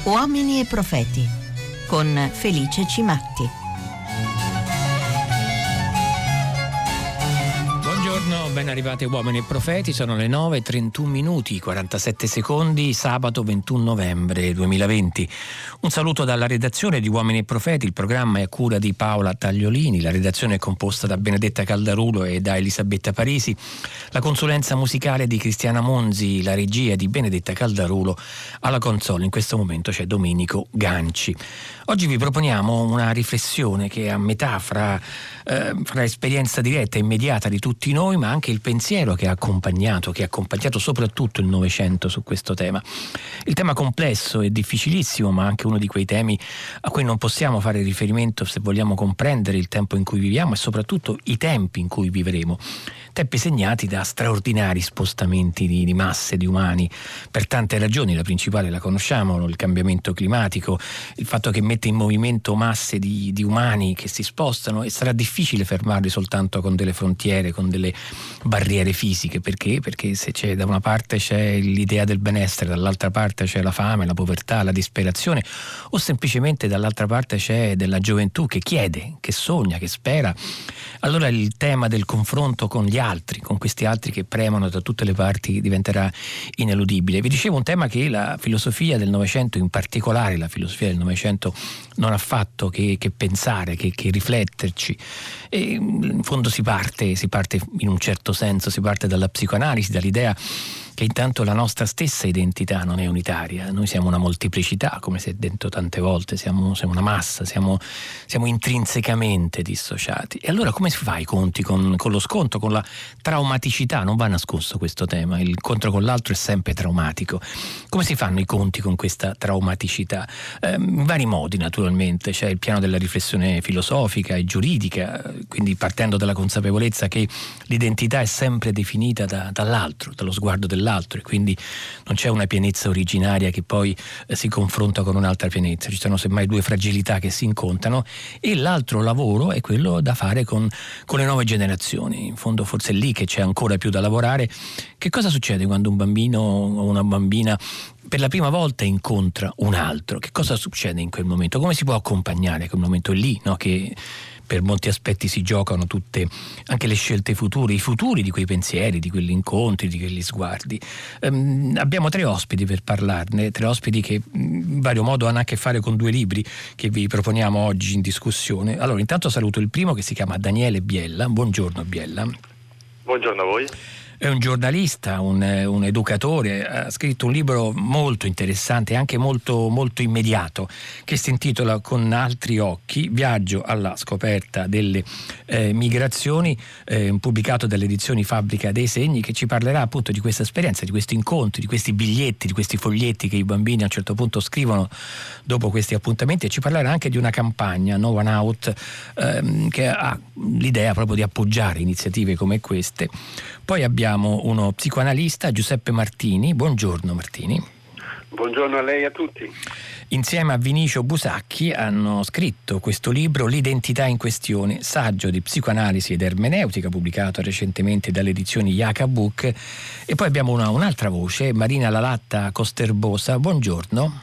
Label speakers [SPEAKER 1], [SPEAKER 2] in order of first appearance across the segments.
[SPEAKER 1] Uomini e Profeti con Felice Cimatti.
[SPEAKER 2] Buongiorno, ben arrivati Uomini e Profeti, sono le 9:31 47 secondi, sabato 21 novembre 2020. Un saluto dalla redazione di Uomini e Profeti, il programma è a cura di Paola Tagliolini, la redazione è composta da Benedetta Caldarulo e da Elisabetta Parisi, la consulenza musicale di Cristiana Monzi, la regia di Benedetta Caldarulo, alla console in questo momento c'è Domenico Ganci. Oggi vi proponiamo una riflessione che è a metà fra esperienza diretta e immediata di tutti noi, ma anche il pensiero che ha accompagnato soprattutto il Novecento su questo tema. Il tema complesso e difficilissimo, ma anche uno di quei temi a cui non possiamo fare riferimento se vogliamo comprendere il tempo in cui viviamo e soprattutto i tempi in cui vivremo. Tempi segnati da straordinari spostamenti di masse di umani per tante ragioni, la principale la conosciamo, il cambiamento climatico, il fatto che mette in movimento masse di umani che si spostano e sarà difficile fermarli soltanto con delle frontiere, con delle barriere fisiche. Perché? Perché se c'è da una parte c'è l'idea del benessere, dall'altra parte c'è la fame, la povertà, la disperazione, o semplicemente dall'altra parte c'è della gioventù che chiede, che sogna, che spera, allora il tema del confronto con gli altri, con questi altri che premono da tutte le parti, diventerà ineludibile. Vi dicevo un tema che la filosofia del Novecento, in particolare la filosofia del Novecento, non ha fatto che pensare, che rifletterci. E in fondo si parte in un certo senso, si parte dalla psicoanalisi, dall'idea che intanto la nostra stessa identità non è unitaria, noi siamo una molteplicità, come si è detto tante volte, siamo una massa, siamo intrinsecamente dissociati. E allora come si fa i conti con lo scontro, con la traumaticità? Non va nascosto questo tema, il incontro con l'altro è sempre traumatico. Come si fanno i conti con questa traumaticità? In vari modi naturalmente, c'è il piano della riflessione filosofica e giuridica, quindi partendo dalla consapevolezza che l'identità è sempre definita dall'altro, dallo sguardo dell'altro, e quindi non c'è una pienezza originaria che poi si confronta con un'altra pienezza, ci sono semmai due fragilità che si incontrano, e l'altro lavoro è quello da fare con le nuove generazioni. In fondo forse è lì che c'è ancora più da lavorare. Che cosa succede quando un bambino o una bambina per la prima volta incontra un altro? Che cosa succede in quel momento? Come si può accompagnare quel momento? È lì, no, che per molti aspetti si giocano tutte anche le scelte future, i futuri di quei pensieri, di quegli incontri, di quegli sguardi. Abbiamo 3 ospiti per parlarne, 3 ospiti che in vario modo hanno a che fare con 2 libri che vi proponiamo oggi in discussione. Allora, intanto saluto il primo, che si chiama Daniele Biella. Buongiorno Biella.
[SPEAKER 3] Buongiorno a voi.
[SPEAKER 2] È un giornalista, un educatore, ha scritto un libro molto interessante, anche molto, molto immediato, che si intitola Con altri occhi, viaggio alla scoperta delle migrazioni, pubblicato dalle edizioni Fabbrica dei Segni, che ci parlerà appunto di questa esperienza, di questi incontri, di questi biglietti, di questi foglietti che i bambini a un certo punto scrivono dopo questi appuntamenti, e ci parlerà anche di una campagna, No One Out, che ha l'idea proprio di appoggiare iniziative come queste. Poi abbiamo uno psicoanalista, Giuseppe Martini. Buongiorno Martini.
[SPEAKER 3] Buongiorno a lei e a tutti.
[SPEAKER 2] Insieme a Vinicio Busacchi hanno scritto questo libro, L'identità in questione, saggio di psicoanalisi ed ermeneutica, pubblicato recentemente dalle edizioni Iaca Book. E poi abbiamo un'altra voce, Marina Lalatta Costerbosa. Buongiorno.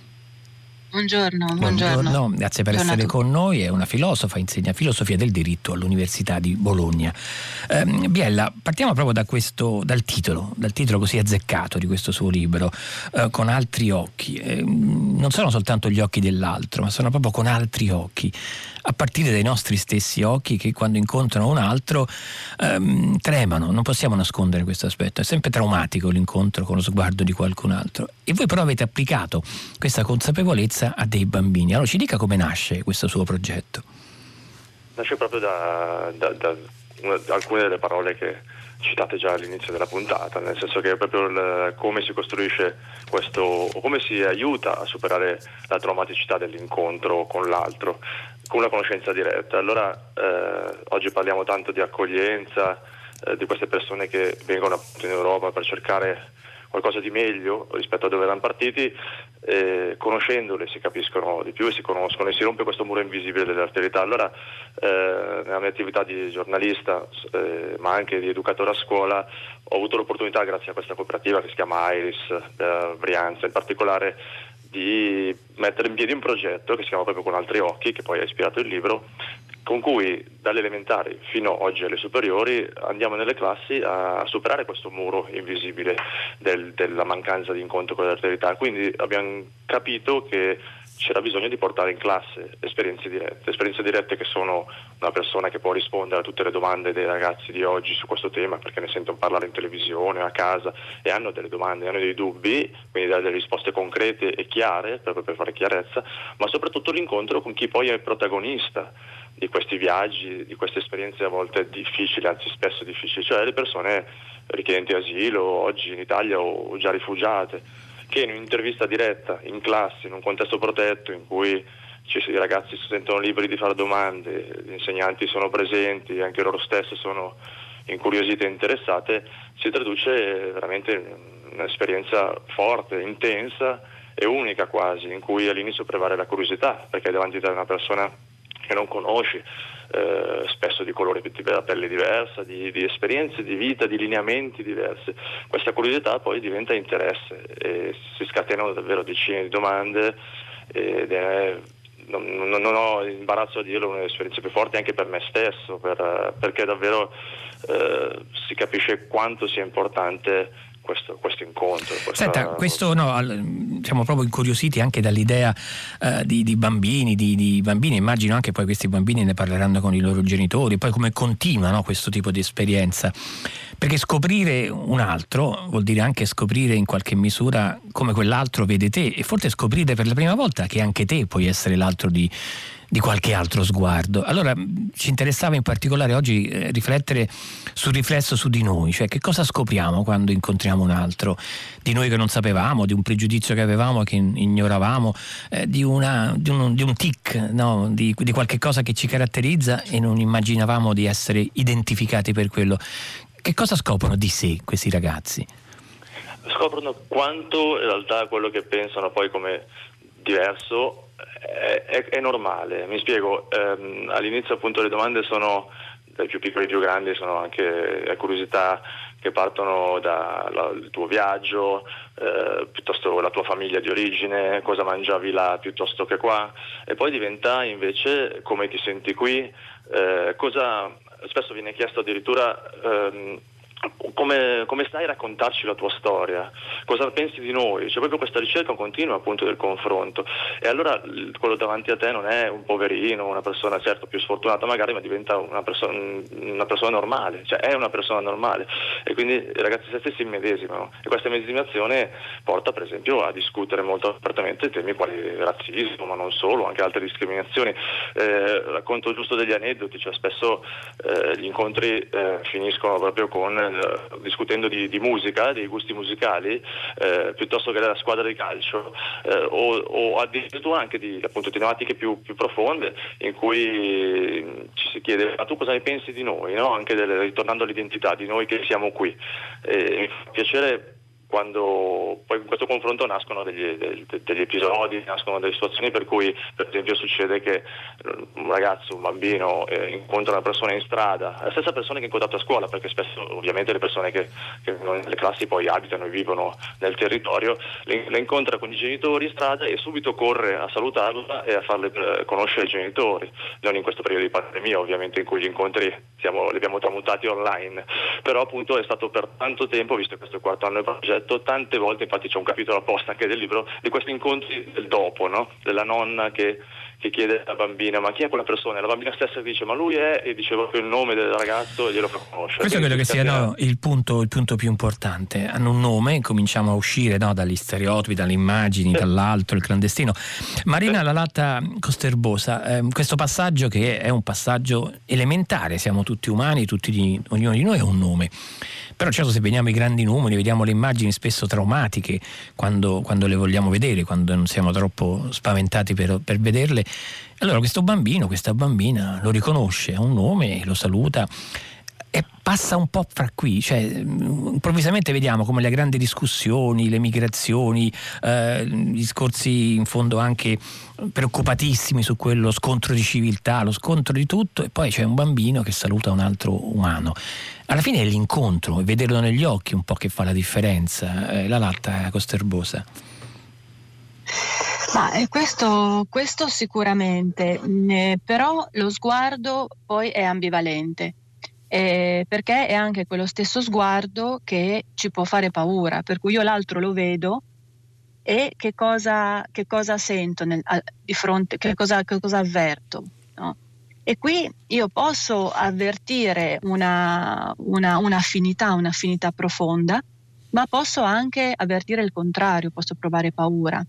[SPEAKER 4] Buongiorno.
[SPEAKER 2] Grazie per essere con noi. È una filosofa, insegna filosofia del diritto all'Università di Bologna. Biella, partiamo proprio dal titolo così azzeccato di questo suo libro, Con altri occhi. Non sono soltanto gli occhi dell'altro, ma sono proprio con altri occhi, a partire dai nostri stessi occhi che quando incontrano un altro tremano. Non possiamo nascondere questo aspetto, è sempre traumatico l'incontro con lo sguardo di qualcun altro. E voi però avete applicato questa consapevolezza a dei bambini. Allora ci dica come nasce questo suo progetto.
[SPEAKER 3] Nasce proprio da alcune delle parole che citate già all'inizio della puntata, nel senso che è proprio come si costruisce questo, o come si aiuta a superare la traumaticità dell'incontro con l'altro, con una conoscenza diretta. Allora oggi parliamo tanto di accoglienza, di queste persone che vengono in Europa per cercare qualcosa di meglio rispetto a dove erano partiti, conoscendole si capiscono di più e si conoscono e si rompe questo muro invisibile dell'alterità. Allora nella mia attività di giornalista ma anche di educatore a scuola ho avuto l'opportunità, grazie a questa cooperativa che si chiama Iris Brianza in particolare, di mettere in piedi un progetto che si chiama Proprio con altri occhi, che poi ha ispirato il libro, con cui dalle elementari fino oggi alle superiori andiamo nelle classi a superare questo muro invisibile della mancanza di incontro con l'alterità. Quindi abbiamo capito che c'era bisogno di portare in classe esperienze dirette che sono una persona che può rispondere a tutte le domande dei ragazzi di oggi su questo tema, perché ne sentono parlare in televisione, a casa, e hanno delle domande, hanno dei dubbi, quindi dare delle risposte concrete e chiare, proprio per fare chiarezza, ma soprattutto l'incontro con chi poi è il protagonista di questi viaggi, di queste esperienze a volte difficili, anzi spesso difficili, cioè le persone richiedenti asilo oggi in Italia o già rifugiate, che in un'intervista diretta, in classe, in un contesto protetto, in cui i ragazzi si sentono liberi di fare domande, gli insegnanti sono presenti, anche loro stesse sono incuriosite e interessate, si traduce veramente in un'esperienza forte, intensa e unica quasi, in cui all'inizio prevale la curiosità, perché davanti a una persona che non conosci, spesso di colore della pelle diversa, di esperienze di vita, di lineamenti diversi. Questa curiosità poi diventa interesse e si scatenano davvero decine di domande ed è, non ho imbarazzo a dirlo, una delle esperienze più forti anche per me stesso, perché davvero si capisce quanto sia importante questo incontro.
[SPEAKER 2] Senta, questo siamo proprio incuriositi anche dall'idea di bambini, di bambini, immagino anche poi questi bambini ne parleranno con i loro genitori, poi come continua questo tipo di esperienza, perché scoprire un altro vuol dire anche scoprire in qualche misura come quell'altro vede te, e forse scoprire per la prima volta che anche te puoi essere l'altro di qualche altro sguardo. Allora ci interessava in particolare oggi riflettere sul riflesso su di noi, cioè che cosa scopriamo quando incontriamo un altro, di noi che non sapevamo, di un pregiudizio che avevamo che ignoravamo, di un tic, di qualche cosa che ci caratterizza e non immaginavamo di essere identificati per quello. Che cosa scoprono di sé questi ragazzi?
[SPEAKER 3] Scoprono quanto in realtà quello che pensano poi come diverso è normale. Mi spiego, all'inizio appunto le domande sono dai più piccoli ai più grandi, sono anche curiosità che partono dal tuo viaggio, piuttosto la tua famiglia di origine, cosa mangiavi là piuttosto che qua, e poi diventa invece come ti senti qui, cosa spesso viene chiesto addirittura come stai a raccontarci la tua storia, cosa pensi di noi, c'è proprio questa ricerca continua appunto del confronto, e allora quello davanti a te non è un poverino, una persona certo più sfortunata magari, ma diventa una persona normale, cioè è una persona normale, e quindi i ragazzi stessi si immedesimano, e questa medesimazione porta per esempio a discutere molto apertamente temi quali razzismo, ma non solo, anche altre discriminazioni. Racconto giusto degli aneddoti, cioè spesso gli incontri finiscono proprio con discutendo di musica, dei gusti musicali, piuttosto che della squadra di calcio, o addirittura anche di tematiche più profonde, in cui ci si chiede: ma tu cosa ne pensi di noi, no? Anche ritornando all'identità di noi che siamo qui. Mi fa piacere quando poi in questo confronto nascono degli episodi, nascono delle situazioni per cui per esempio succede che un ragazzo, un bambino incontra una persona in strada, la stessa persona che ha incontrato a scuola, perché spesso ovviamente le persone che nelle classi poi abitano e vivono nel territorio, le incontra con i genitori in strada e subito corre a salutarla e a farle conoscere i genitori, non in questo periodo di pandemia ovviamente in cui gli incontri li abbiamo tramutati online, però appunto è stato per tanto tempo, visto che questo è il 4º anno del progetto, tante volte, infatti c'è un capitolo apposta anche del libro, di questi incontri del dopo, no? Della nonna che chiede alla bambina: ma chi è quella persona? E la bambina stessa dice: ma lui è, e dice proprio il nome del ragazzo e glielo fa conoscere.
[SPEAKER 2] Questo credo che sia il punto più importante. Hanno un nome, cominciamo a uscire dagli stereotipi, dalle immagini, dall'altro, il clandestino. Marina Lalatta Costerbosa, questo passaggio che è un passaggio elementare, siamo tutti umani, ognuno di noi ha un nome. Però certo, se vediamo i grandi numeri, vediamo le immagini spesso traumatiche quando le vogliamo vedere, quando non siamo troppo spaventati per vederle, allora questo bambino, questa bambina lo riconosce, ha un nome, lo saluta e passa un po' fra qui, cioè improvvisamente vediamo come le grandi discussioni, le migrazioni, gli discorsi in fondo anche preoccupatissimi su quello scontro di civiltà, lo scontro di tutto, e poi c'è un bambino che saluta un altro umano. Alla fine è l'incontro e vederlo negli occhi un po' che fa la differenza. Lalatta Costerbosa.
[SPEAKER 4] Questo sicuramente, però lo sguardo poi è ambivalente, perché è anche quello stesso sguardo che ci può fare paura, per cui io l'altro lo vedo e che cosa sento di fronte, che cosa avverto, no? E qui io posso avvertire un'affinità profonda, ma posso anche avvertire il contrario, posso provare paura.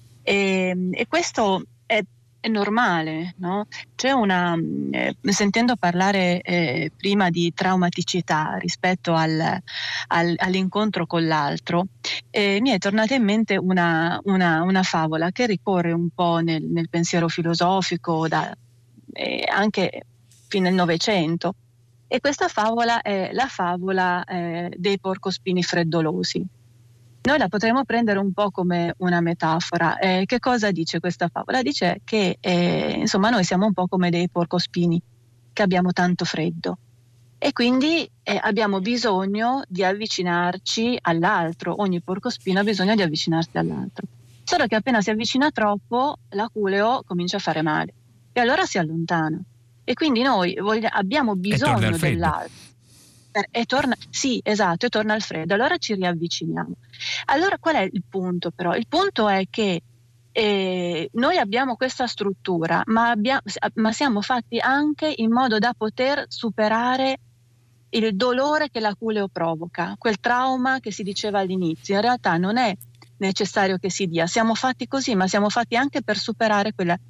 [SPEAKER 4] E questo è normale, no? C'è sentendo parlare prima di traumaticità rispetto all'incontro con l'altro, mi è tornata in mente una favola che ricorre un po' nel pensiero filosofico anche fino al Novecento, e questa favola è la favola dei porcospini freddolosi. Noi la potremmo prendere un po' come una metafora. Che cosa dice questa favola? Dice che insomma noi siamo un po' come dei porcospini che abbiamo tanto freddo e quindi abbiamo bisogno di avvicinarci all'altro. Ogni porcospino ha bisogno di avvicinarsi all'altro. Solo che appena si avvicina troppo, l'aculeo comincia a fare male e allora si allontana. E quindi noi abbiamo bisogno dell'altro. Sì, esatto, e torna al freddo. Allora ci riavviciniamo. Allora qual è il punto però? Il punto è che noi abbiamo questa struttura, ma siamo fatti anche in modo da poter superare il dolore che l'aculeo provoca, quel trauma che si diceva all'inizio. In realtà non è necessario che si dia, siamo fatti così, ma siamo fatti anche per superare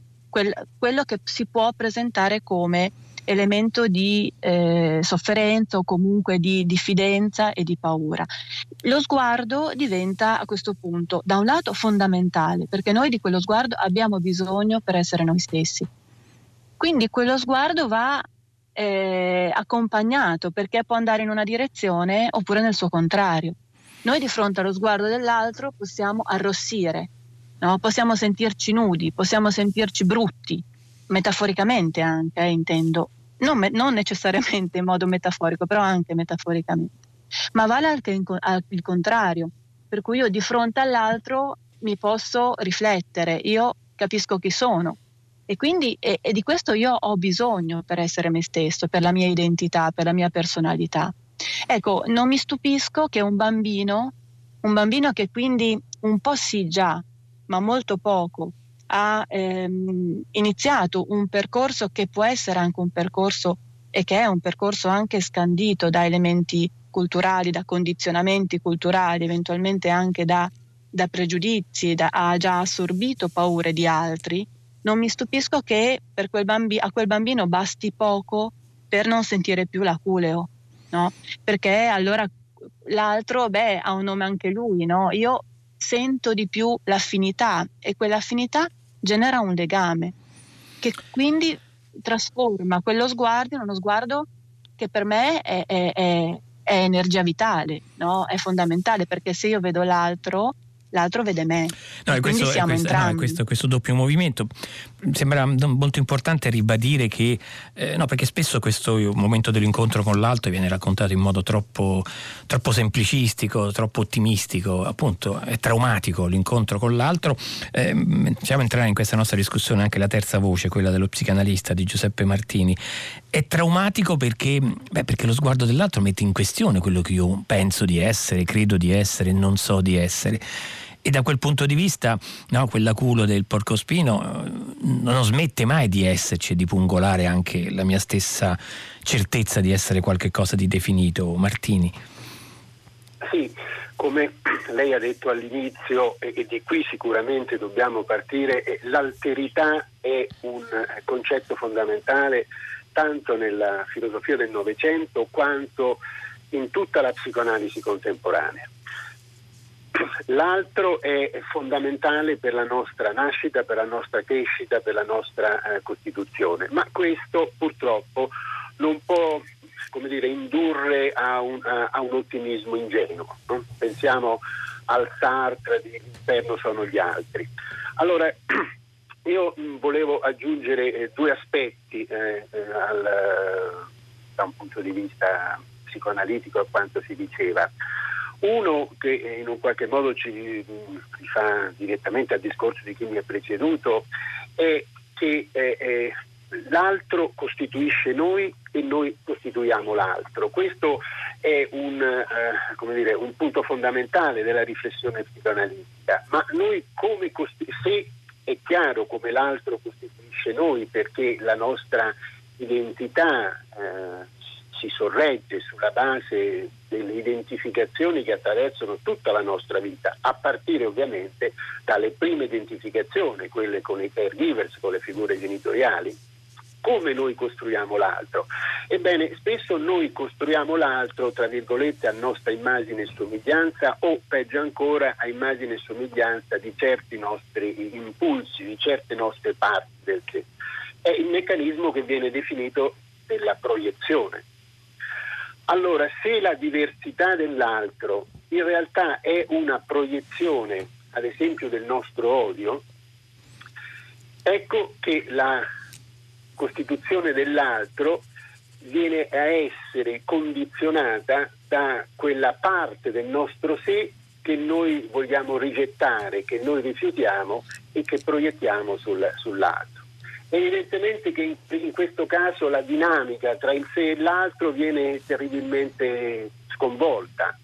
[SPEAKER 4] quello che si può presentare come elemento di sofferenza o comunque di diffidenza e di paura. Lo sguardo diventa a questo punto da un lato fondamentale, perché noi di quello sguardo abbiamo bisogno per essere noi stessi. Quindi quello sguardo va accompagnato, perché può andare in una direzione oppure nel suo contrario. Noi di fronte allo sguardo dell'altro possiamo arrossire, no? Possiamo sentirci nudi, possiamo sentirci brutti, metaforicamente anche, intendo, non necessariamente in modo metaforico, però anche metaforicamente. Ma vale anche il contrario, per cui io di fronte all'altro mi posso riflettere, io capisco chi sono e quindi e di questo io ho bisogno per essere me stesso, per la mia identità, per la mia personalità. Ecco, non mi stupisco che un bambino che quindi un po' sì già, ma molto poco, ha iniziato un percorso che può essere anche un percorso e che è un percorso anche scandito da elementi culturali, da condizionamenti culturali, eventualmente anche da pregiudizi, ha già assorbito paure di altri. Non mi stupisco che a quel bambino basti poco per non sentire più l'aculeo, no? Perché allora l'altro, ha un nome anche lui, no? Io sento di più l'affinità e quell'affinità genera un legame che quindi trasforma quello sguardo in uno sguardo che per me è energia vitale, no? È fondamentale, perché se io vedo l'altro vede me.
[SPEAKER 2] No,
[SPEAKER 4] quindi siamo entrambi.
[SPEAKER 2] Questo doppio movimento sembra molto importante ribadire che no, perché spesso questo momento dell'incontro con l'altro viene raccontato in modo troppo semplicistico, troppo ottimistico, appunto è traumatico l'incontro con l'altro. Facciamo entrare in questa nostra discussione anche la terza voce, quella dello psicanalista di Giuseppe Martini. È traumatico perché lo sguardo dell'altro mette in questione quello che io penso di essere, credo di essere, non so di essere. E da quel punto di vista, no, quell'aculo del porcospino non smette mai di esserci e di pungolare anche la mia stessa certezza di essere qualche cosa di definito. Martini.
[SPEAKER 5] Sì, come lei ha detto all'inizio, e di qui sicuramente dobbiamo partire, l'alterità è un concetto fondamentale tanto nella filosofia del Novecento quanto in tutta la psicoanalisi contemporanea. L'altro è fondamentale per la nostra nascita, per la nostra crescita, per la nostra costituzione, ma questo purtroppo non può, indurre a un ottimismo ingenuo, no? Pensiamo al Sartre di l'inferno sono gli altri. Allora, io volevo aggiungere due aspetti da un punto di vista psicoanalitico a quanto si diceva. Uno che in un qualche modo ci fa direttamente al discorso di chi mi ha preceduto è che l'altro costituisce noi e noi costituiamo l'altro. Questo è un punto fondamentale della riflessione psicoanalitica, ma noi se è chiaro come l'altro costituisce noi, perché la nostra identità si sorregge sulla base delle identificazioni che attraversano tutta la nostra vita, a partire ovviamente dalle prime identificazioni, quelle con i caregivers, con le figure genitoriali. Come noi costruiamo l'altro? Ebbene, spesso noi costruiamo l'altro, tra virgolette, a nostra immagine e somiglianza, o peggio ancora a immagine e somiglianza di certi nostri impulsi, di certe nostre parti del sé. È il meccanismo che viene definito della proiezione. Allora, se la diversità dell'altro in realtà è una proiezione, ad esempio, del nostro odio, ecco che la costituzione dell'altro viene a essere condizionata da quella parte del nostro sé che noi vogliamo rigettare, che noi rifiutiamo e che proiettiamo sull'altro. Evidentemente che in questo caso la dinamica tra il sé e l'altro viene terribilmente sconvolta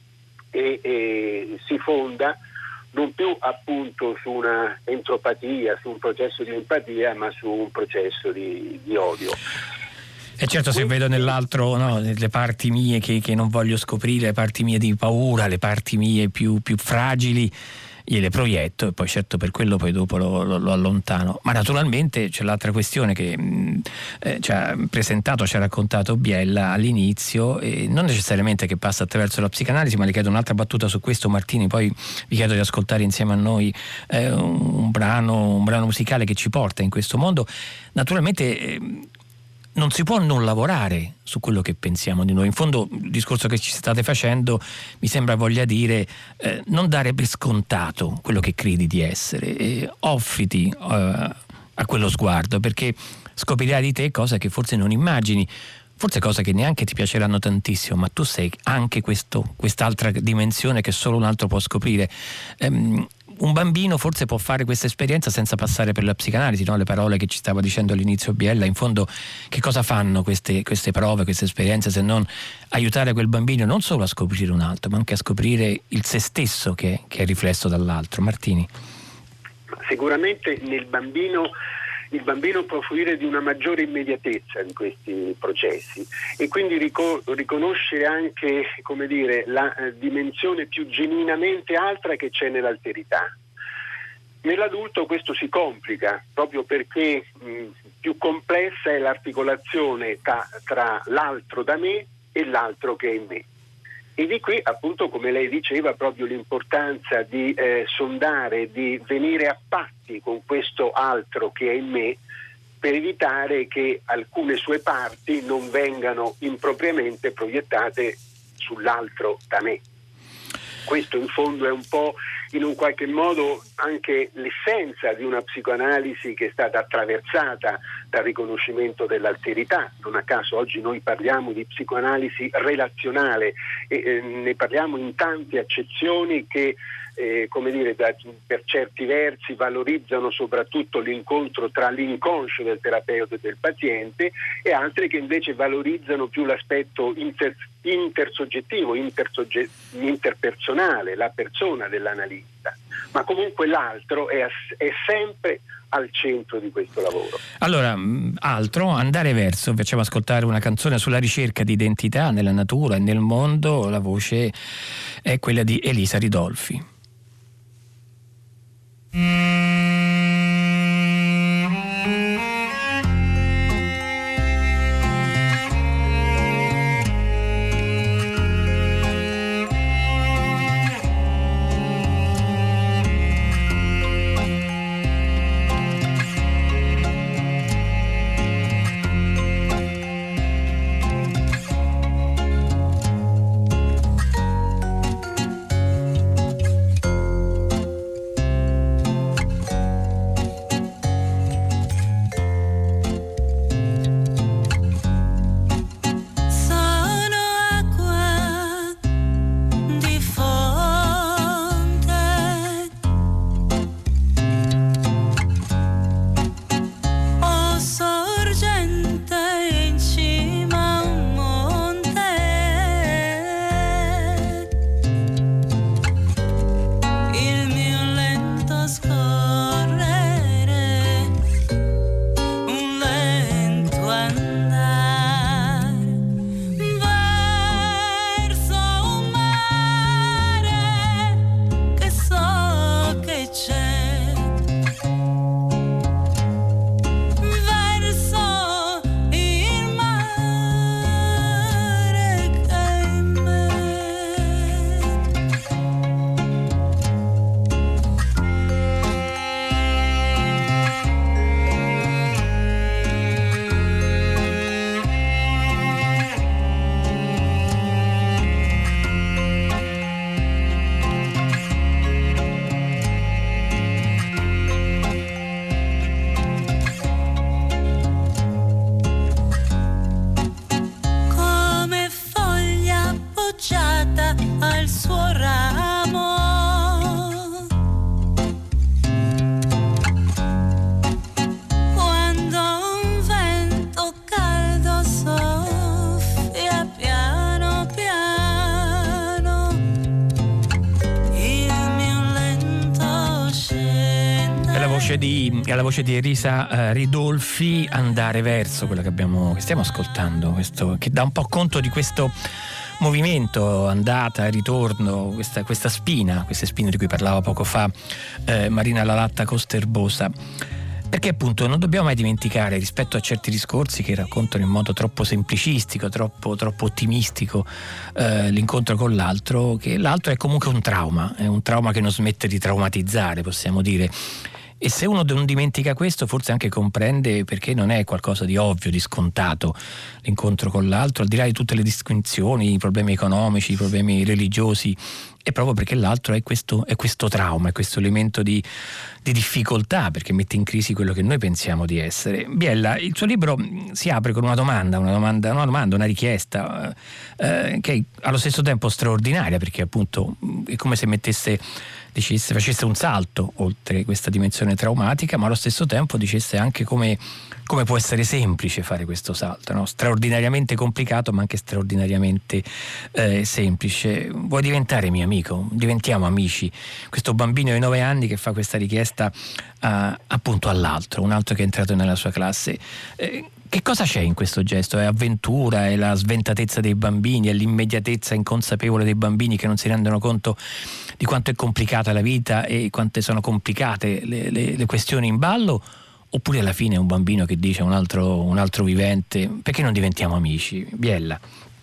[SPEAKER 5] e si fonda non più appunto su una entropatia, su un processo di empatia, ma su un processo di odio.
[SPEAKER 2] E certo, se vedo nell'altro le parti mie che non voglio scoprire, le parti mie di paura, le parti mie più fragili, gliele proietto e poi certo per quello poi dopo lo allontano. Ma naturalmente c'è l'altra questione che ci ha presentato, ci ha raccontato Biella all'inizio, e non necessariamente che passa attraverso la psicanalisi, ma le chiedo un'altra battuta su questo, Martini, poi vi chiedo di ascoltare insieme a noi un brano musicale che ci porta in questo mondo. Naturalmente non si può non lavorare su quello che pensiamo di noi. In fondo il discorso che ci state facendo mi sembra voglia dire non dare per scontato quello che credi di essere, offriti a quello sguardo, perché scoprirai di te cose che forse non immagini, forse cose che neanche ti piaceranno tantissimo, ma tu sei anche quest'altra dimensione che solo un altro può scoprire. Un bambino forse può fare questa esperienza senza passare per la psicanalisi, no? Le parole che ci stava dicendo all'inizio Biella, in fondo che cosa fanno queste prove, queste esperienze, se non aiutare quel bambino non solo a scoprire un altro, ma anche a scoprire il se stesso che è riflesso dall'altro. Martini?
[SPEAKER 5] Sicuramente il bambino può fruire di una maggiore immediatezza in questi processi e quindi riconoscere anche, come dire, la dimensione più genuinamente altra che c'è nell'alterità. Nell'adulto questo si complica proprio perché più complessa è l'articolazione tra l'altro da me e l'altro che è in me. E di qui appunto, come lei diceva, proprio l'importanza di sondare, di venire a patti con questo altro che è in me, per evitare che alcune sue parti non vengano impropriamente proiettate sull'altro da me. Questo in fondo è un po', in un qualche modo, anche l'essenza di una psicoanalisi che è stata attraversata dal riconoscimento dell'alterità. Non a caso oggi noi parliamo di psicoanalisi relazionale e ne parliamo in tante accezioni che per certi versi valorizzano soprattutto l'incontro tra l'inconscio del terapeuta e del paziente, e altre che invece valorizzano più l'aspetto intersoggettivo, interpersonale, la persona dell'analista. Ma comunque l'altro è sempre al centro di questo lavoro.
[SPEAKER 2] Allora, andare verso, facciamo ascoltare una canzone sulla ricerca di identità nella natura e nel mondo. La voce è quella di Elisa Ridolfi. voce di Elisa Ridolfi, Andare verso, quella che stiamo ascoltando, questo, che dà un po' conto di questo movimento, andata e ritorno, queste spine di cui parlava poco fa Marina Lalatta Costerbosa. Perché appunto non dobbiamo mai dimenticare, rispetto a certi discorsi che raccontano in modo troppo semplicistico, troppo ottimistico l'incontro con l'altro, che l'altro è comunque un trauma che non smette di traumatizzare, possiamo dire. E se uno non dimentica questo, forse anche comprende perché non è qualcosa di ovvio, di scontato l'incontro con l'altro, al di là di tutte le distinzioni, i problemi economici, i problemi religiosi, è proprio perché l'altro è questo trauma, è questo elemento di difficoltà, perché mette in crisi quello che noi pensiamo di essere. Biella, il suo libro si apre con una richiesta che è allo stesso tempo straordinaria, perché appunto è come se facesse un salto oltre questa dimensione traumatica, ma allo stesso tempo dicesse anche come può essere semplice fare questo salto, no? Straordinariamente complicato ma anche straordinariamente semplice. Vuoi diventare mio amico? Diventiamo amici. Questo bambino di 9 anni che fa questa richiesta appunto all'altro, un altro che è entrato nella sua classe. Che cosa c'è in questo gesto? È avventura, è la sventatezza dei bambini, è l'immediatezza inconsapevole dei bambini che non si rendono conto di quanto è complicata la vita e quante sono complicate le questioni in ballo? Oppure alla fine è un bambino che dice a un altro vivente: perché non diventiamo amici? Biella.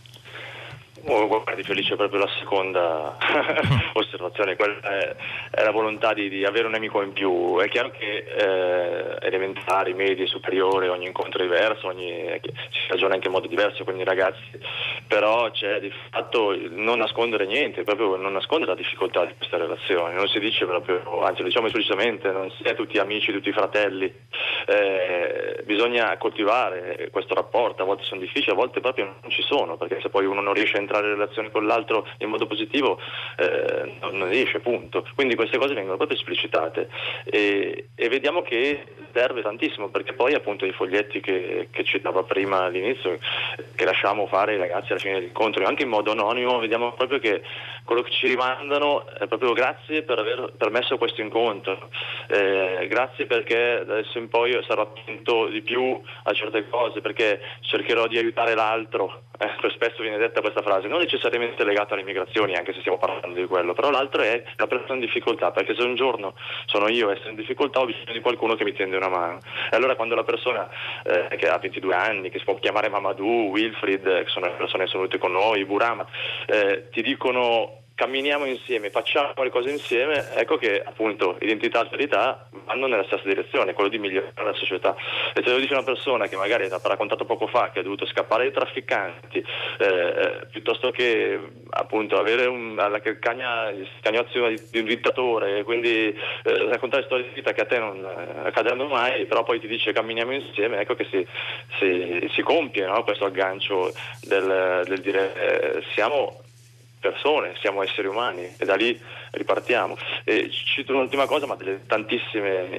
[SPEAKER 3] Guardi Felice, proprio la seconda osservazione, quella è la volontà di avere un amico in più. È chiaro che elementari, medie, superiori, ogni incontro è diverso, si ragiona anche in modo diverso con i ragazzi, però c'è di fatto non nascondere niente, proprio non nascondere la difficoltà di questa relazione. Non si dice proprio, anzi lo diciamo esplicitamente, non si è tutti amici, tutti fratelli. Bisogna coltivare questo rapporto, a volte sono difficili, a volte proprio non ci sono, perché se poi uno non riesce a entrare in relazione con l'altro in modo positivo non riesce, punto. Quindi queste cose vengono proprio esplicitate e vediamo che serve tantissimo, perché poi appunto i foglietti che citava prima all'inizio, che lasciamo fare ai ragazzi alla fine dell'incontro, anche in modo anonimo, vediamo proprio che quello che ci rimandano è proprio: grazie per aver permesso questo incontro, grazie perché adesso in poi sarò attento di più a certe cose, perché cercherò di aiutare l'altro. Spesso viene detta questa frase, non necessariamente legata alle migrazioni, anche se stiamo parlando di quello, però l'altro è la persona in difficoltà, perché se un giorno sono io a essere in difficoltà, ho bisogno di qualcuno che mi tende una mano. E allora quando la persona che ha 22 anni, che si può chiamare Mamadou, Wilfried, che sono le persone che sono venute con noi, Burama, ti dicono: camminiamo insieme, facciamo le cose insieme, ecco che appunto identità e verità vanno nella stessa direzione, quello di migliorare la società. E se lo dice una persona che magari ha raccontato poco fa che ha dovuto scappare dai trafficanti, piuttosto che appunto avere la cagnazione di un dittatore, e quindi raccontare storie di vita che a te non accadranno mai, però poi ti dice camminiamo insieme, ecco che si compie, no? Questo aggancio del dire siamo persone, siamo esseri umani, e da lì ripartiamo. E cito un'ultima cosa, ma delle tantissime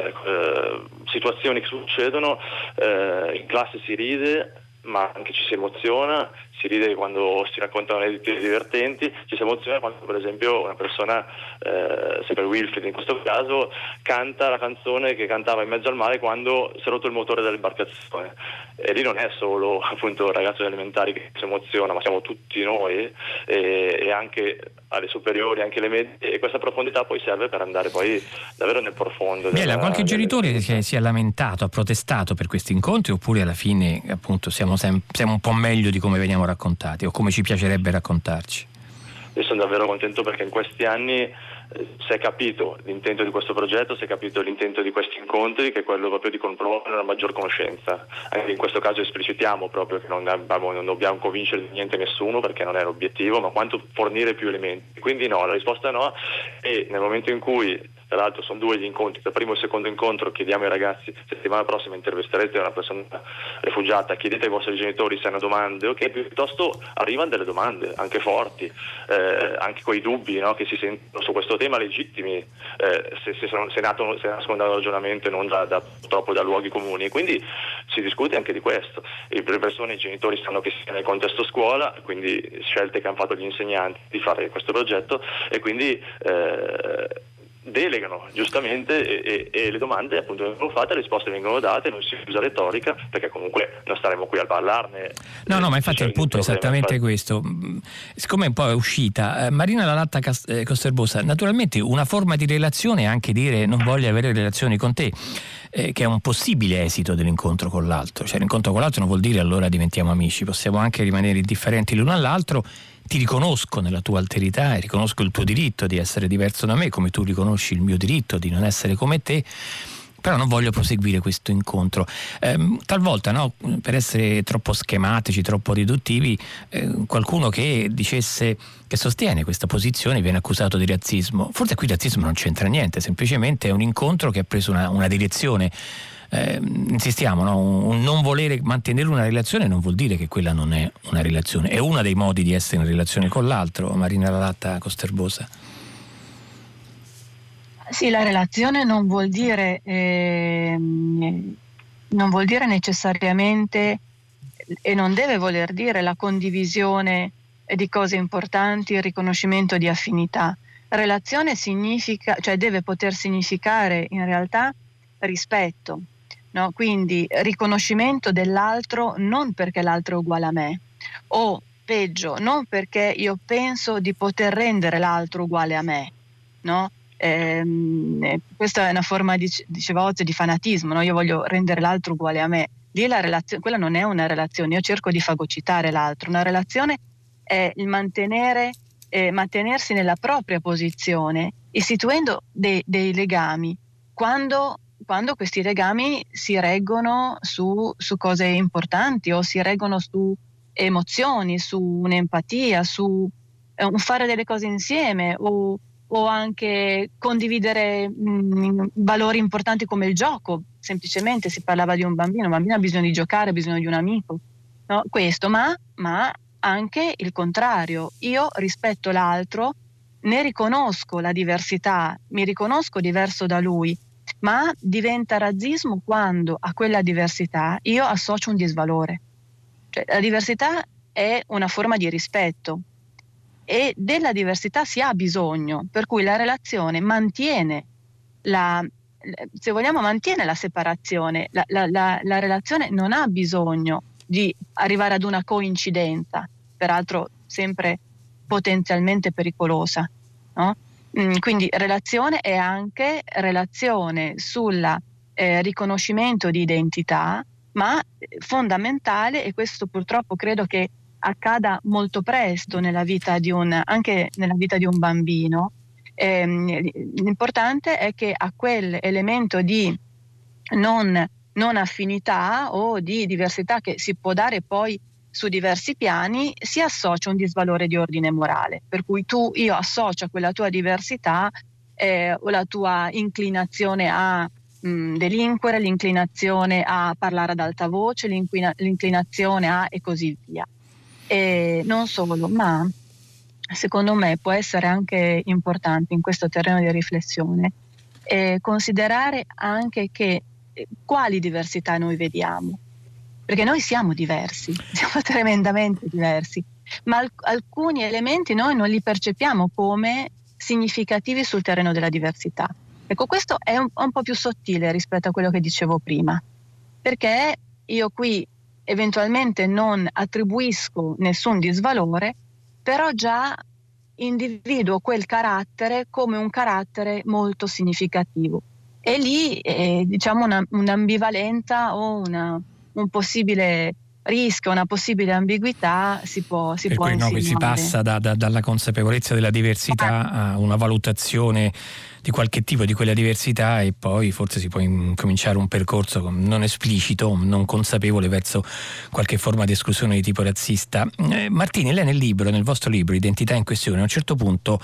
[SPEAKER 3] situazioni che succedono, in classe si ride, ma anche ci si emoziona. Si ride quando si raccontano aneddoti divertenti, ci si emoziona quando per esempio una persona, sempre Wilfried in questo caso, canta la canzone che cantava in mezzo al mare quando si è rotto il motore dell'imbarcazione. E lì non è solo appunto il ragazzo elementari che si emoziona, ma siamo tutti noi, e anche alle superiori, anche le medie, e questa profondità poi serve per andare poi davvero nel profondo.
[SPEAKER 2] Qualche genitore si è lamentato, ha protestato per questi incontri, oppure alla fine appunto siamo un po' meglio di come veniamo raccontati o come ci piacerebbe raccontarci?
[SPEAKER 3] Io sono davvero contento perché in questi anni si è capito l'intento di questo progetto, si è capito l'intento di questi incontri, che è quello proprio di promuovere una maggior conoscenza. Anche in questo caso esplicitiamo proprio che non dobbiamo convincere di niente nessuno, perché non è l'obiettivo, ma quanto fornire più elementi. Quindi no, la risposta è no, e nel momento in cui, tra l'altro sono 2 gli incontri, il primo e il secondo incontro, chiediamo ai ragazzi: settimana prossima intervisterete una persona rifugiata, chiedete ai vostri genitori se hanno domande, ok, piuttosto arrivano delle domande anche forti, anche quei dubbi, no, che si sentono su questo tema, legittimi, se nascono da un ragionamento e non purtroppo da luoghi comuni. Quindi si discute anche di questo. Le persone, i genitori sanno che sia nel contesto scuola, quindi scelte che hanno fatto gli insegnanti di fare questo progetto, e quindi delegano giustamente e le domande appunto vengono fatte, le risposte vengono date, non si usa retorica, perché comunque non staremo qui a parlarne.
[SPEAKER 2] No, ma infatti il punto è esattamente questo. Siccome un po' è uscita Marina Lalatta Costerbosa, naturalmente una forma di relazione è anche dire non voglio avere relazioni con te, che è un possibile esito dell'incontro con l'altro. Cioè l'incontro con l'altro non vuol dire allora diventiamo amici, possiamo anche rimanere indifferenti l'uno all'altro. Ti riconosco nella tua alterità e riconosco il tuo diritto di essere diverso da me, come tu riconosci il mio diritto di non essere come te, però non voglio proseguire questo incontro. Talvolta, no, per essere troppo schematici, troppo riduttivi, qualcuno che sostiene questa posizione viene accusato di razzismo. Forse qui il razzismo non c'entra niente, semplicemente è un incontro che ha preso una direzione. Insistiamo, no? Un non volere mantenere una relazione non vuol dire che quella non è una relazione, è uno dei modi di essere in relazione con l'altro. Marina Lalatta Costerbosa.
[SPEAKER 4] Sì, la relazione non vuol dire necessariamente e non deve voler dire la condivisione di cose importanti, il riconoscimento di affinità. Relazione significa, cioè deve poter significare in realtà rispetto. No? Quindi riconoscimento dell'altro non perché l'altro è uguale a me, o peggio, non perché io penso di poter rendere l'altro uguale a me, no? Questa è una forma, dicevo oggi, di fanatismo, no? Io voglio rendere l'altro uguale a me. Lì la relazione, quella non è una relazione, io cerco di fagocitare l'altro. Una relazione è il mantenersi nella propria posizione, istituendo dei legami, quando questi legami si reggono su cose importanti o si reggono su emozioni, su un'empatia, su un fare delle cose insieme o anche condividere valori importanti come il gioco. Semplicemente si parlava di un bambino ha bisogno di giocare, ha bisogno di un amico, no? Questo, ma anche il contrario. Io rispetto l'altro, ne riconosco la diversità, mi riconosco diverso da lui, ma diventa razzismo quando a quella diversità io associo un disvalore. Cioè, la diversità è una forma di rispetto e della diversità si ha bisogno, per cui la relazione mantiene se vogliamo mantiene la separazione. La relazione non ha bisogno di arrivare ad una coincidenza, peraltro sempre potenzialmente pericolosa, no? Quindi relazione è anche relazione sul riconoscimento di identità, ma fondamentale, e questo purtroppo credo che accada molto presto anche nella vita di un bambino, l'importante è che a quell'elemento di non affinità o di diversità che si può dare poi su diversi piani si associa un disvalore di ordine morale, per cui io associo a quella tua diversità o la tua inclinazione a delinquere, l'inclinazione a parlare ad alta voce, l'inclinazione a e così via. E non solo, ma secondo me può essere anche importante in questo terreno di riflessione considerare anche che quali diversità noi vediamo, perché noi siamo diversi, siamo tremendamente diversi, ma alcuni elementi noi non li percepiamo come significativi sul terreno della diversità. Ecco, questo è un po' più sottile rispetto a quello che dicevo prima, perché io qui eventualmente non attribuisco nessun disvalore, però già individuo quel carattere come un carattere molto significativo. E lì diciamo un'ambivalenza o un possibile rischio, una possibile ambiguità si può
[SPEAKER 2] insinuare. No, che si passa dalla consapevolezza della diversità a una valutazione di qualche tipo di quella diversità, e poi forse si può incominciare un percorso non esplicito, non consapevole, verso qualche forma di esclusione di tipo razzista. Martini, lei nel vostro libro Identità in questione, a un certo punto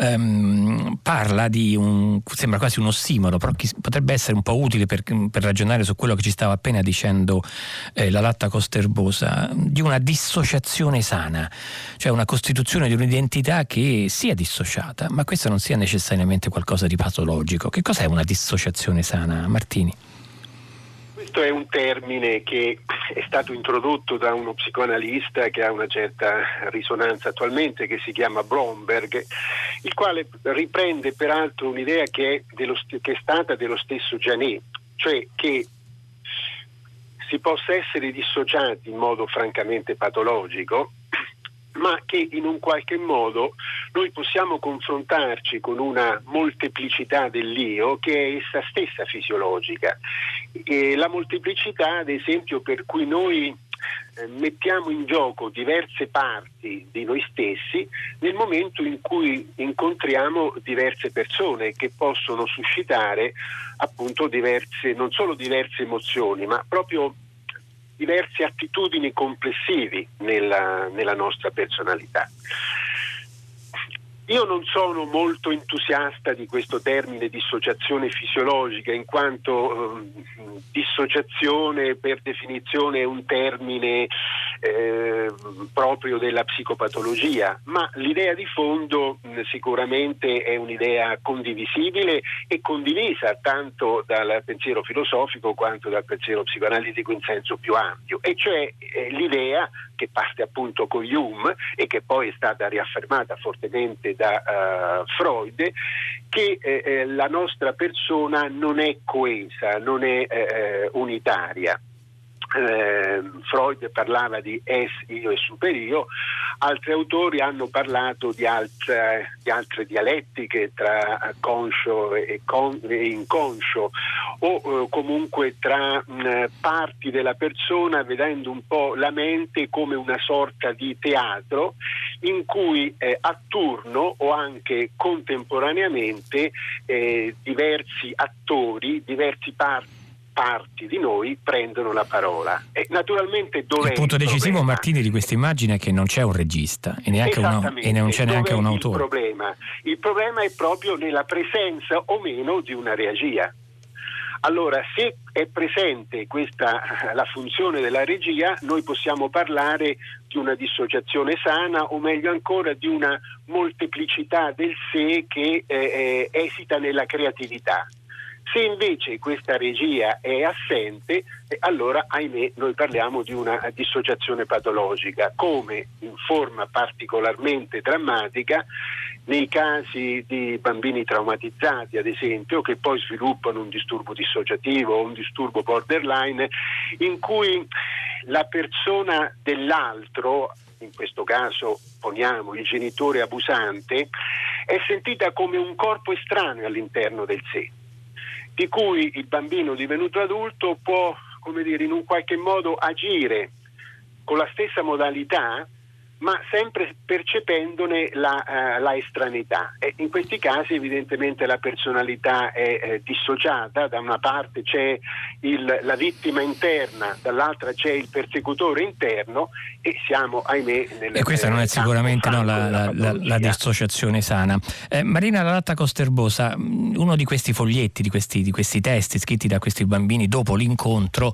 [SPEAKER 2] parla di sembra quasi un ossimoro, però potrebbe essere un po' utile per ragionare su quello che ci stava appena dicendo Lalatta Costerbosa, di una dissociazione sana, cioè una costituzione di un'identità che sia dissociata, ma questo non sia necessariamente qualcosa di patologico. Che cos'è una dissociazione sana, Martini?
[SPEAKER 5] Questo è un termine che è stato introdotto da uno psicoanalista che ha una certa risonanza attualmente, che si chiama Bromberg, il quale riprende peraltro un'idea che è stata dello stesso Janet, cioè che si possa essere dissociati in modo francamente patologico, ma che in un qualche modo noi possiamo confrontarci con una molteplicità dell'io che è essa stessa fisiologica. E la molteplicità, ad esempio, per cui noi mettiamo in gioco diverse parti di noi stessi nel momento in cui incontriamo diverse persone che possono suscitare appunto non solo diverse emozioni, ma proprio diverse attitudini complessivi nella nostra personalità. Io non sono molto entusiasta di questo termine dissociazione fisiologica, in quanto dissociazione per definizione è un termine proprio della psicopatologia, ma l'idea di fondo sicuramente è un'idea condivisibile e condivisa tanto dal pensiero filosofico quanto dal pensiero psicoanalitico in senso più ampio, e cioè l'idea che parte appunto con Hume e che poi è stata riaffermata fortemente da Freud, che la nostra persona non è coesa, non è unitaria. Freud parlava di es, io e superio, altri autori hanno parlato di altre dialettiche tra conscio e inconscio, o comunque tra parti della persona, vedendo un po' la mente come una sorta di teatro in cui a turno o anche contemporaneamente diversi attori, diversi parti di noi prendono la parola. E naturalmente
[SPEAKER 2] il punto decisivo, Martini, di questa immagine è che non c'è un regista e non c'è neanche un autore.
[SPEAKER 5] Il problema è proprio nella presenza o meno di una regia. Allora, se è presente la funzione della regia, noi possiamo parlare di una dissociazione sana, o meglio ancora di una molteplicità del sé che esita nella creatività. Se invece questa regia è assente, allora ahimè noi parliamo di una dissociazione patologica, come in forma particolarmente drammatica nei casi di bambini traumatizzati, ad esempio, che poi sviluppano un disturbo dissociativo o un disturbo borderline, in cui la persona dell'altro, in questo caso poniamo il genitore abusante, è sentita come un corpo estraneo all'interno del sé, di cui il bambino divenuto adulto può, in un qualche modo agire con la stessa modalità, ma sempre percependone la estraneità. E in questi casi evidentemente la personalità è dissociata, da una parte c'è la vittima interna, dall'altra c'è il persecutore interno, e siamo ahimè
[SPEAKER 2] e questa non è sicuramente la dissociazione sana. Marina Lalatta Costerbosa, uno di questi foglietti, di questi testi scritti da questi bambini dopo l'incontro,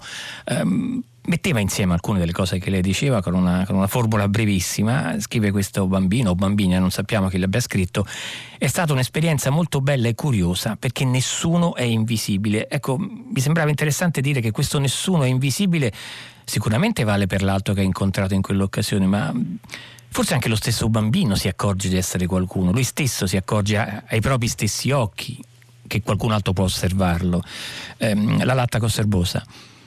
[SPEAKER 2] metteva insieme alcune delle cose che lei diceva con una formula brevissima. Scrive questo bambino o bambina, non sappiamo chi l'abbia scritto: è stata un'esperienza molto bella e curiosa perché nessuno è invisibile. Ecco, mi sembrava interessante dire che questo nessuno è invisibile sicuramente vale per l'altro che ha incontrato in quell'occasione, ma forse anche lo stesso bambino si accorge di essere qualcuno, lui stesso si accorge ai propri stessi occhi che qualcun altro può osservarlo. Lalatta Costerbosa.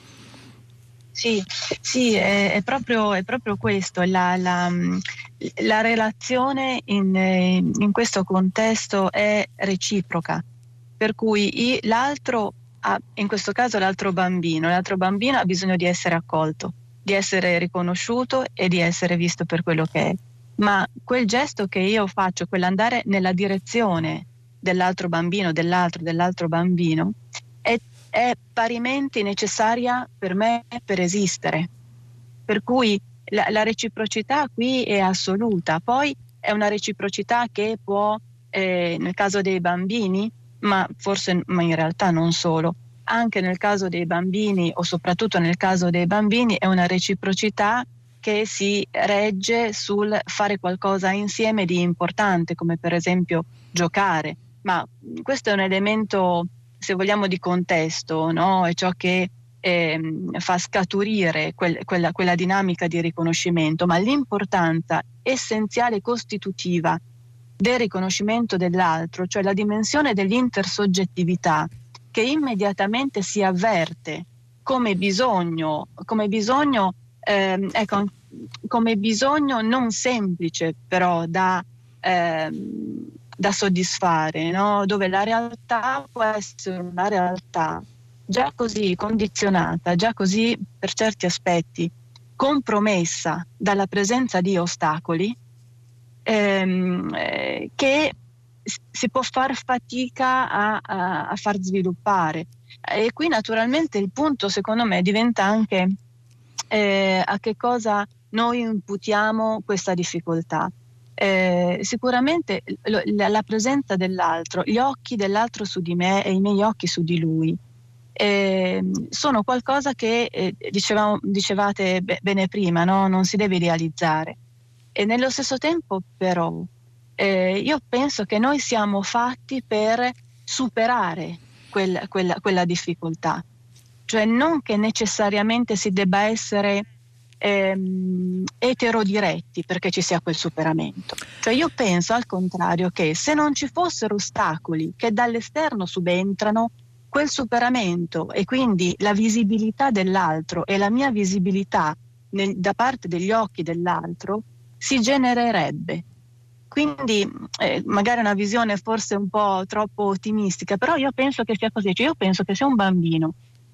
[SPEAKER 4] Sì, è proprio questo, la relazione in questo contesto è reciproca, per cui l'altro, in questo caso l'altro bambino ha bisogno di essere accolto, di essere riconosciuto e di essere visto per quello che è, ma quel gesto che io faccio, quell'andare nella direzione dell'altro bambino, dell'altro bambino, è parimenti necessaria per me per esistere. Per cui la reciprocità qui è assoluta. Poi è una reciprocità che può, nel caso dei bambini, ma in realtà non solo, anche nel caso dei bambini, o soprattutto nel caso dei bambini, è una reciprocità che si regge sul fare qualcosa insieme di importante, come per esempio giocare. Ma questo è un elemento, se vogliamo, di contesto, no? È ciò che fa scaturire quella dinamica di riconoscimento, ma l'importanza essenziale e costitutiva del riconoscimento dell'altro, cioè la dimensione dell'intersoggettività che immediatamente si avverte come bisogno non semplice però da soddisfare, no? Dove la realtà può essere una realtà già così condizionata, già così per certi aspetti compromessa dalla presenza di ostacoli, che si può far fatica a far sviluppare. E qui naturalmente il punto, secondo me, diventa anche a che cosa noi imputiamo questa difficoltà. Sicuramente la presenza dell'altro, gli occhi dell'altro su di me e i miei occhi su di lui sono qualcosa che dicevate bene prima, no? Non si deve idealizzare. E nello stesso tempo però io penso che noi siamo fatti per superare quella difficoltà, cioè non che necessariamente si debba essere eterodiretti perché ci sia quel superamento. Cioè io penso al contrario che se non ci fossero ostacoli che dall'esterno subentrano, quel superamento e quindi la visibilità dell'altro e la mia visibilità da parte degli occhi dell'altro si genererebbe. Quindi magari una visione forse un po' troppo ottimistica, però io penso che sia così. Cioè io penso che se un bambino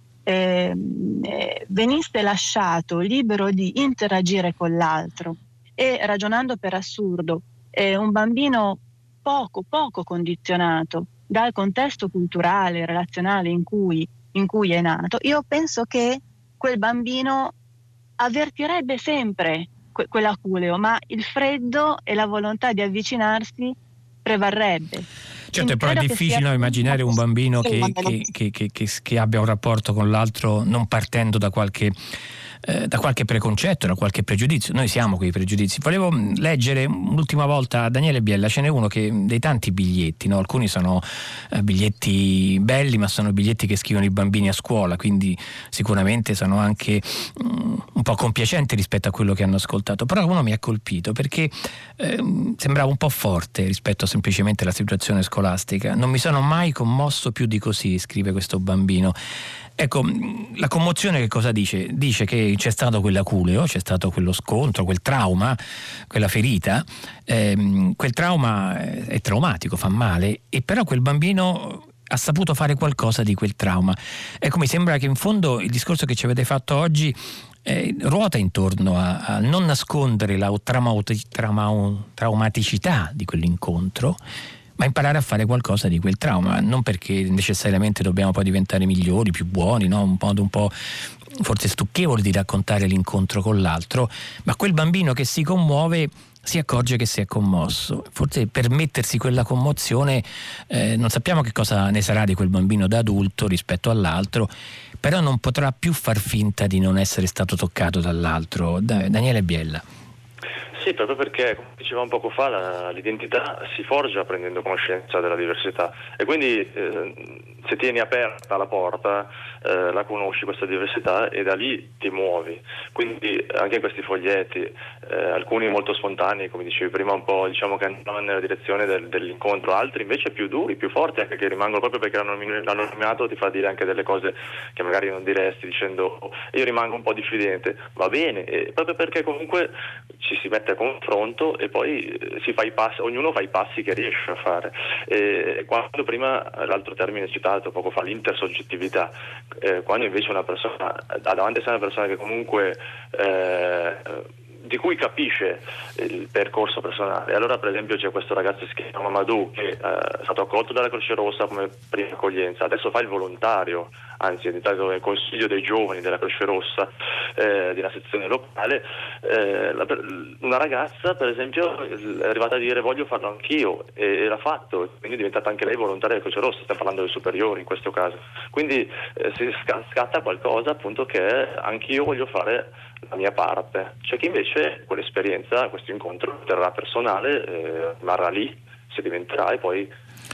[SPEAKER 4] venisse lasciato libero di interagire con l'altro e, ragionando per assurdo, un bambino poco condizionato dal contesto culturale, relazionale in cui è nato, io penso che quel bambino avvertirebbe sempre quell'aculeo, ma il freddo e la volontà di avvicinarsi prevarrebbe.
[SPEAKER 2] Certo, però è difficile immaginare un bambino che abbia un rapporto con l'altro non partendo da qualche preconcetto, da qualche pregiudizio. Noi siamo quei pregiudizi. Volevo leggere l'ultima volta a Daniele Biella, ce n'è uno dei tanti biglietti, no? Alcuni sono biglietti belli, ma sono biglietti che scrivono i bambini a scuola, quindi sicuramente sono anche un po' compiacenti rispetto a quello che hanno ascoltato. Però uno mi ha colpito perché sembrava un po' forte rispetto a semplicemente alla situazione scolastica. Non mi sono mai commosso più di così, scrive questo bambino. Ecco, la commozione che cosa dice? Dice che c'è stato quell'aculeo, c'è stato quello scontro, quel trauma, quella ferita, quel trauma è traumatico, fa male, e però quel bambino ha saputo fare qualcosa di quel trauma. Ecco, mi sembra che in fondo il discorso che ci avete fatto oggi ruota intorno a non nascondere la traumaticità di quell'incontro, ma imparare a fare qualcosa di quel trauma, non perché necessariamente dobbiamo poi diventare migliori, più buoni, no? Un modo un po' forse stucchevole di raccontare l'incontro con l'altro, ma quel bambino che si commuove si accorge che si è commosso. Forse per mettersi quella commozione non sappiamo che cosa ne sarà di quel bambino da adulto rispetto all'altro, però non potrà più far finta di non essere stato toccato dall'altro. Daniele Biella.
[SPEAKER 3] Sì, proprio perché, come dicevamo poco fa, l'identità si forgia prendendo conoscenza della diversità, e quindi se tieni aperta la porta la conosci questa diversità e da lì ti muovi. Quindi anche questi foglietti, alcuni molto spontanei, come dicevi prima, un po' diciamo che andavano nella direzione dell'incontro, altri invece più duri, più forti, anche che rimangono proprio perché l'hanno nominato, ti fa dire anche delle cose che magari non diresti, dicendo io rimango un po' diffidente, va bene, proprio perché comunque ci si mette a confronto e poi si fa i passi, ognuno fa i passi che riesce a fare. Quando prima l'altro termine citato poco fa, l'intersoggettività, quando invece una persona ha davanti a sé una persona che comunque di cui capisce il percorso personale. Allora per esempio c'è questo ragazzo che si chiama Mamadou, che è stato accolto dalla Croce Rossa come prima accoglienza, adesso fa il volontario, anzi è diventato nel Consiglio dei Giovani della Croce Rossa di una sezione locale. Una ragazza per esempio è arrivata a dire voglio farlo anch'io, e l'ha fatto, quindi è diventata anche lei volontaria della Croce Rossa, stiamo parlando dei superiori in questo caso. Quindi si scatta qualcosa appunto che è anch'io voglio fare la mia parte. C'è chi invece quell'esperienza, questo incontro terrà personale, rimarrà lì, si diventerà e poi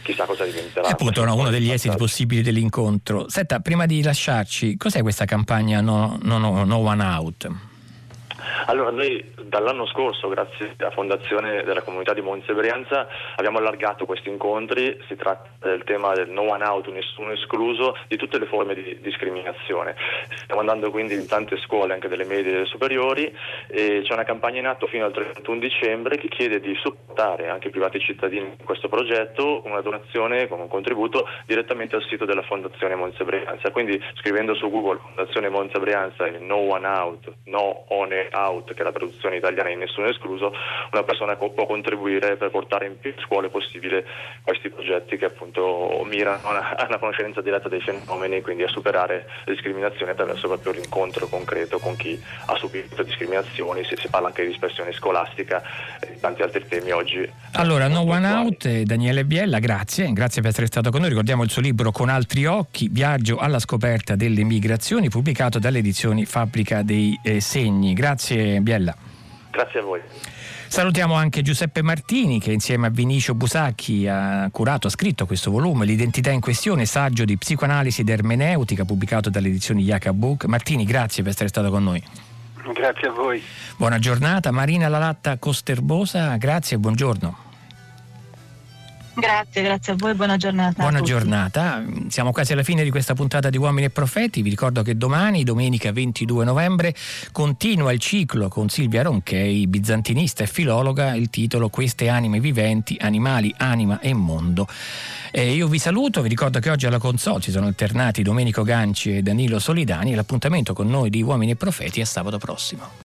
[SPEAKER 3] chissà cosa diventerà.
[SPEAKER 2] È appunto uno degli esiti possibili dell'incontro. Senta, prima di lasciarci, cos'è questa campagna No One Out?
[SPEAKER 3] Allora, noi dall'anno scorso, grazie alla fondazione della comunità di Monza e Brianza, abbiamo allargato questi incontri. Si tratta del tema del no one out, nessuno escluso, di tutte le forme di discriminazione. Stiamo andando quindi in tante scuole, anche delle medie e delle superiori, e c'è una campagna in atto fino al 31 dicembre che chiede di supportare anche i privati cittadini in questo progetto con una donazione, con un contributo direttamente al sito della Fondazione Monza e Brianza. Quindi scrivendo su Google Fondazione Monza e Brianza il no one out, no one out, che è la traduzione italiana in nessuno escluso, una persona può contribuire per portare in più scuole possibile questi progetti che appunto mirano a una conoscenza diretta dei fenomeni e quindi a superare le discriminazioni attraverso proprio l'incontro concreto con chi ha subito discriminazioni. Si parla anche di dispersione scolastica e tanti altri temi oggi.
[SPEAKER 2] Allora, No One Out, Daniele Biella, grazie per essere stato con noi. Ricordiamo il suo libro Con altri occhi, viaggio alla scoperta delle migrazioni, pubblicato dalle edizioni Fabbrica dei Segni. Grazie Biella.
[SPEAKER 3] Grazie a voi.
[SPEAKER 2] Salutiamo anche Giuseppe Martini, che insieme a Vinicio Busacchi ha scritto questo volume, L'identità in questione, saggio di psicoanalisi ed ermeneutica, pubblicato dalle edizioni Iaca Book. Martini, grazie per essere stato con noi.
[SPEAKER 5] Grazie a voi.
[SPEAKER 2] Buona giornata. Marina Lalatta Costerbosa, grazie e buongiorno.
[SPEAKER 4] Grazie a voi, buona giornata.
[SPEAKER 2] Buona giornata, siamo quasi alla fine di questa puntata di Uomini e Profeti. Vi ricordo che domani, domenica 22 novembre, continua il ciclo con Silvia Ronchei, bizantinista e filologa, il titolo Queste anime viventi, animali, anima e mondo. Io vi saluto, vi ricordo che oggi alla console si sono alternati Domenico Ganci e Danilo Solidani e l'appuntamento con noi di Uomini e Profeti è sabato prossimo.